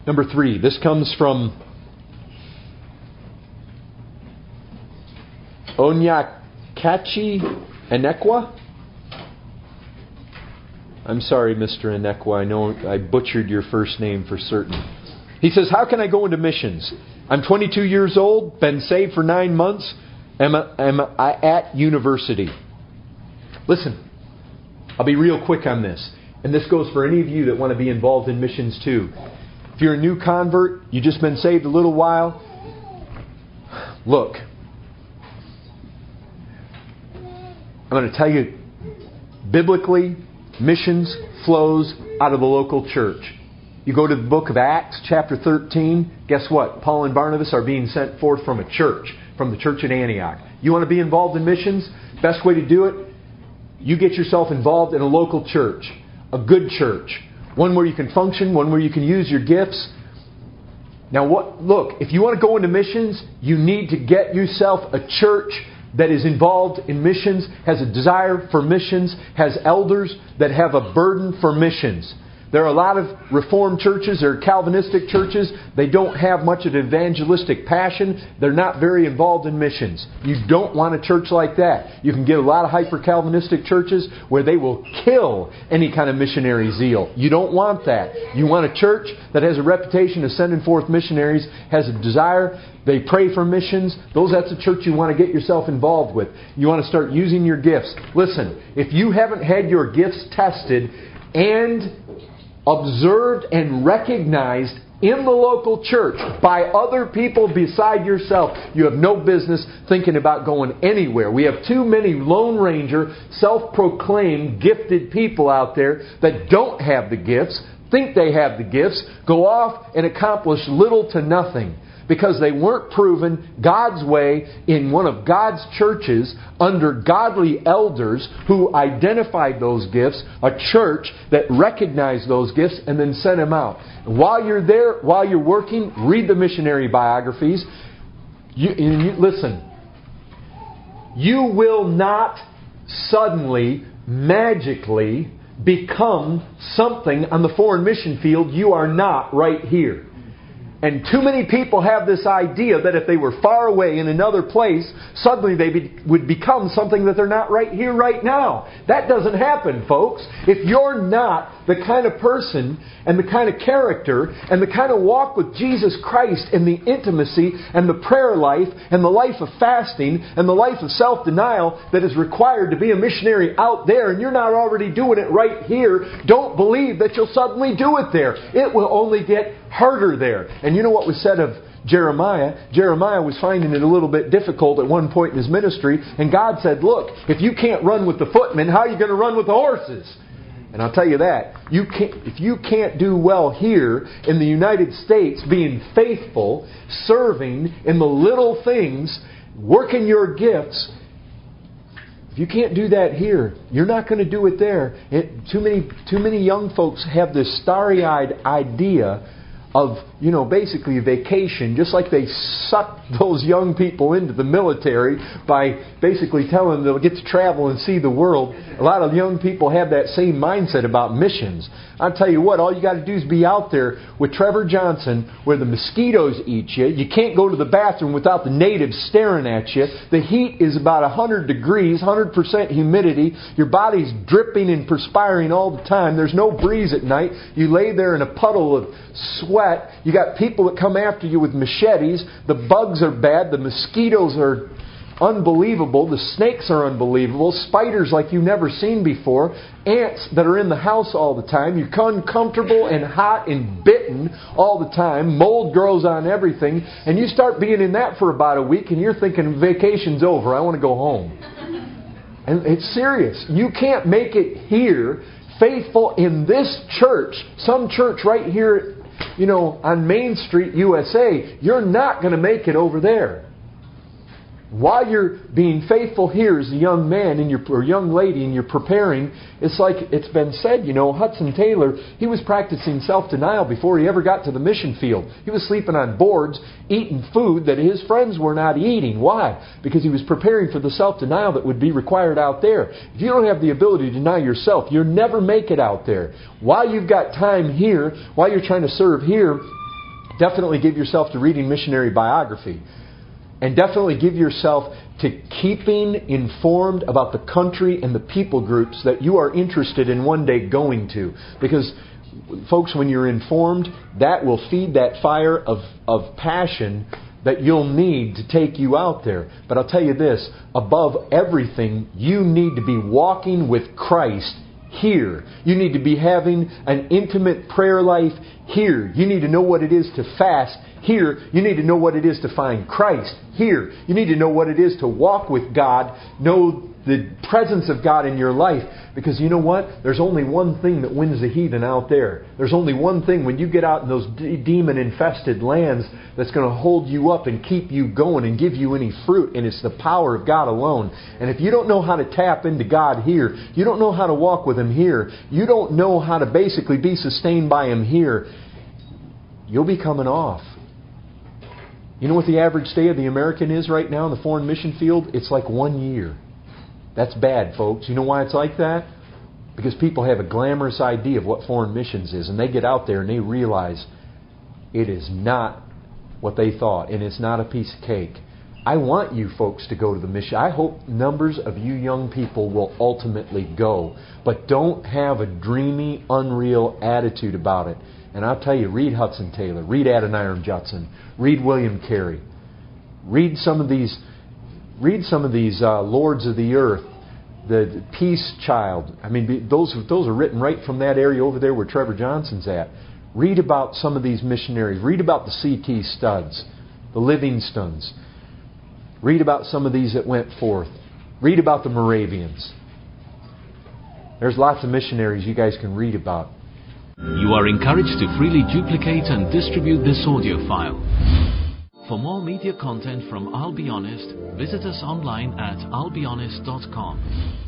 Number 3. This comes from Onyekachi Enekwa. I'm sorry, Mr. Enekwa. I know I butchered your first name for certain. He says, how can I go into missions? I'm 22 years old, been saved for 9 months. Am I at university? Listen, I'll be real quick on this. And this goes for any of you that want to be involved in missions too. If you're a new convert, you've just been saved a little while, look, I'm going to tell you, biblically, missions flows out of the local church. You go to the book of Acts, chapter 13, guess what? Paul and Barnabas are being sent forth from a church, from the church at Antioch. You want to be involved in missions? Best way to do it, you get yourself involved in a local church, a good church, one where you can function, one where you can use your gifts. Now, look, if you want to go into missions, you need to get yourself a church that is involved in missions, has a desire for missions, has elders that have a burden for missions. There are a lot of Reformed churches or Calvinistic churches. They don't have much of an evangelistic passion. They're not very involved in missions. You don't want a church like that. You can get a lot of hyper-Calvinistic churches where they will kill any kind of missionary zeal. You don't want that. You want a church that has a reputation of sending forth missionaries, has a desire, they pray for missions. That's a church you want to get yourself involved with. You want to start using your gifts. Listen, if you haven't had your gifts tested and observed and recognized in the local church by other people beside yourself, you have no business thinking about going anywhere. We have too many Lone Ranger, self-proclaimed gifted people out there that don't have the gifts, think they have the gifts, go off and accomplish little to nothing because they weren't proven God's way in one of God's churches under godly elders who identified those gifts, a church that recognized those gifts and then sent them out. And while you're there, while you're working, read the missionary biographies. Listen, you will not suddenly, magically become something on the foreign mission field you are not right here. And too many people have this idea that if they were far away in another place, suddenly they would become something that they're not right here, right now. That doesn't happen, folks. If you're not the kind of person and the kind of character and the kind of walk with Jesus Christ and the intimacy and the prayer life and the life of fasting and the life of self-denial that is required to be a missionary out there, and you're not already doing it right here, don't believe that you'll suddenly do it there. It will only get harder there. And you know what was said of Jeremiah? Jeremiah was finding it a little bit difficult at one point in his ministry. And God said, look, if you can't run with the footmen, how are you going to run with the horses? And I'll tell you that. If you can't do well here in the United States, being faithful, serving in the little things, working your gifts, if you can't do that here, you're not going to do it there. Too many young folks have this starry-eyed idea of, basically vacation, just like they suck those young people into the military by basically telling them they'll get to travel and see the world. A lot of young people have that same mindset about missions. I'll tell you what, all you got to do is be out there with Trevor Johnson where the mosquitoes eat you. You can't go to the bathroom without the natives staring at you. The heat is about 100 degrees, 100% humidity. Your body's dripping and perspiring all the time. There's no breeze at night. You lay there in a puddle of sweat. You got people that come after you with machetes. The bugs are bad. The mosquitoes are unbelievable. The snakes are unbelievable. Spiders like you've never seen before. Ants that are in the house all the time. You're uncomfortable and hot and bitten all the time. Mold grows on everything. And you start being in that for about a week and you're thinking vacation's over. I want to go home. And it's serious. You can't make it here faithful in this church. Some church right here, on Main Street, USA, you're not going to make it over there. While you're being faithful here as a young man or young lady and you're preparing, it's like it's been said, Hudson Taylor, he was practicing self-denial before he ever got to the mission field. He was sleeping on boards, eating food that his friends were not eating. Why? Because he was preparing for the self-denial that would be required out there. If you don't have the ability to deny yourself, you'll never make it out there. While you've got time here, while you're trying to serve here, Definitely give yourself to reading missionary biography. And definitely give yourself to keeping informed about the country and the people groups that you are interested in one day going to. Because, folks, when you're informed, that will feed that fire of passion that you'll need to take you out there. But I'll tell you this, above everything, you need to be walking with Christ here. You need to be having an intimate prayer life here. You need to know what it is to fast here. You need to know what it is to find Christ here. You need to know what it is to walk with God, know the presence of God in your life. Because you know what? There's only one thing that wins the heathen out there. There's only one thing when you get out in those demon-infested lands that's going to hold you up and keep you going and give you any fruit. And it's the power of God alone. And if you don't know how to tap into God here, you don't know how to walk with Him here, you don't know how to basically be sustained by Him here, you'll be coming off. You know what the average stay of the American is right now in the foreign mission field? It's like 1 year. That's bad, folks. You know why it's like that? Because people have a glamorous idea of what foreign missions is. And they get out there and they realize it is not what they thought. And it's not a piece of cake. I want you folks to go to the mission. I hope numbers of you young people will ultimately go. But don't have a dreamy, unreal attitude about it. And I'll tell you, read Hudson Taylor, read Adoniram Judson, read William Carey, read some of these Lords of the Earth, the Peace Child. I mean, those are written right from that area over there where Trevor Johnson's at. Read about some of these missionaries. Read about the C.T. Studds, the Livingstones. Read about some of these that went forth. Read about the Moravians. There's lots of missionaries you guys can read about. You are encouraged to freely duplicate and distribute this audio file. For more media content from I'll Be Honest, visit us online at I'llBeHonest.com.